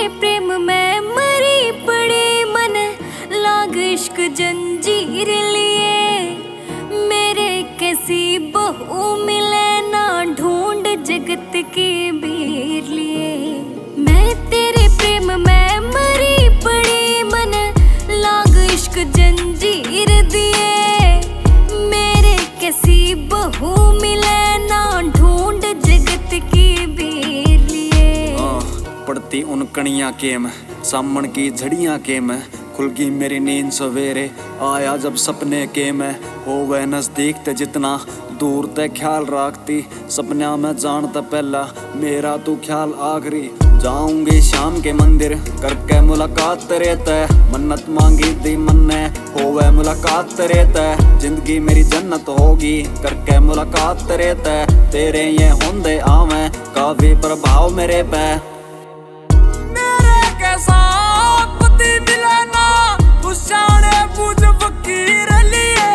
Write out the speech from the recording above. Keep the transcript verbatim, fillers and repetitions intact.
तेरे प्रेम में मरी पड़ी मन लाग इश्क जंजीर लिए। मेरे कैसी बहू मिले ना ढूंढ जगत के बीर लिए। मैं तेरे प्रेम में मरी पड़ी मन लाग इश्क जंजीर दिए। मेरे कैसी बहू मिले ना ढूंढ जगत के बीर लिए। पड़ती उन कणियां के में सामन की झड़ियां के में खुल गई मेरी नींद सवेरे आया जब सपने के में हो वह नजदीक ते जितना दूर ते ख्याल रखती सपना में जानता पहला मेरा तू ख्याल आखिरी। जाऊंगी शाम के मंदिर करके मुलाकात तेरे तय मन्नत मांगी दी मन्ने हो वह मुलाकात तेरे तय जिंदगी मेरी जन्नत होगी करके मुलाकात तेरे तय। तेरे ये होंदे आवे काफी प्रभाव मेरे पे मेरे कैसा पति मिला ना उस जाने बुझ फकीर लिए।